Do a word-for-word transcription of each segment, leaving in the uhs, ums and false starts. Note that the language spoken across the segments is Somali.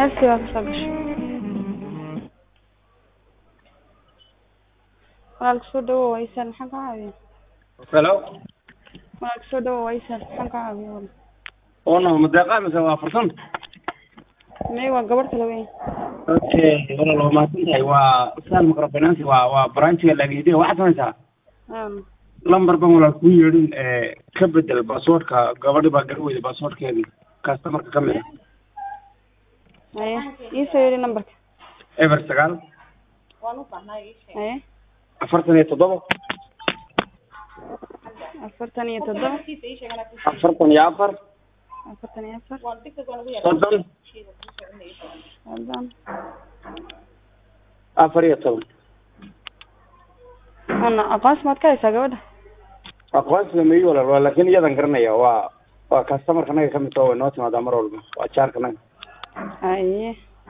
هسي وكسبش walaalka soo dhawow waysan maxaan ka caawiyaa hello walaalka soo dhawow waysan maxaan ka caawiyaa ono madaqa mise waa farsan may waa gabar kale weyn okay wala loo maasantahay waa saan microfinance waa waa branchiga laga yidhi waxa samaysaa um lambar ban wala ku yeedhin ee ka bedel passwordka gabadhi baa garweyda passwordkeedii customerka ka mid aye ii soo yeedhi numberka eber sagaal aye afartan iyo toddoba afartan iyo toddoba afartan iyo afar afartan iyo afar soddon soddon afar iyo toban ana aqoonsi maad ka haysaa gabadha aqoonsiga ma ii walaal waa laakiin iyadan garanaya waa waa customerka naga ka mid tahay way noo timaadaa mar walba waa jaarka naga aye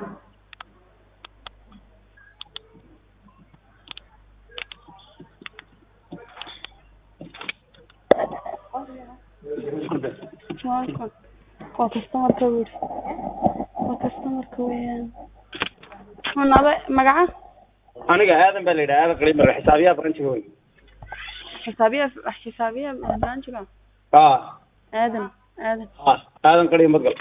Welcome. Waa customerka weyn. Waa customerka weyn. Manaba magaca? aniga aadan baa la yidhaha aadan qaliib mar xisaabiyaha branchiga weyn xisaabiya xisaabiya branchiga ah aadan aadan ah aadan qaliib madgal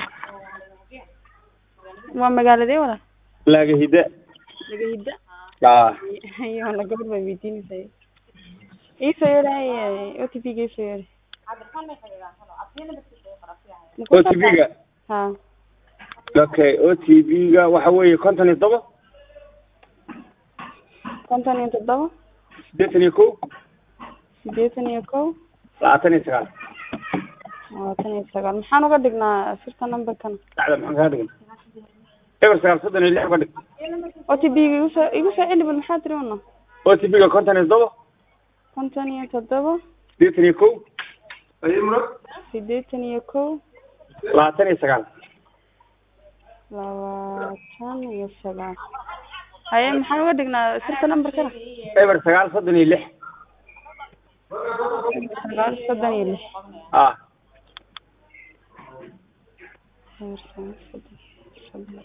waa magaaladee wala laga hida laga hida ah ayo la gabar bay weydiinaysaa ii soo yeeray O T P ga soo yeeray O T P ga ha okay O T P ga waxa weeye konton iyo todoba konton iyo toddoba siddeetan iyo kow siddeetan iyo kow labaatan iyo sagaal labaatan iyo sagaal maxaan uga dhignaa sirta numberkan sacda maxaan kaa dhigan eber sagaal soddon iyo lix uga dhig O T P ga igu soo igu soo celi bal maxaa tiri una O T P ga konton iyo toddoba konton iyo toddoba siddeetan iyo kow siddeetan iyo kow labaatan iyo sagaal labaatan iyo sagaal haye maxaan uga dhignaa sirta numberkana eber sagaal soddon iyo lix sagaal soddon iyo lix ah eber sagaal soddon soddon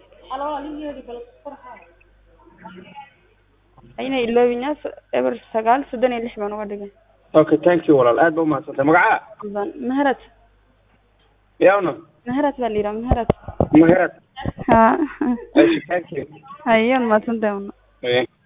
ayna iloobina eber sagaal soddon iyo lix baan uga dhigay okay thank you walaal aad ba umahadsantahay magaca meherad yawna meherad baa la yidhaha meherad meherad ha thank you haye mahadsantahay una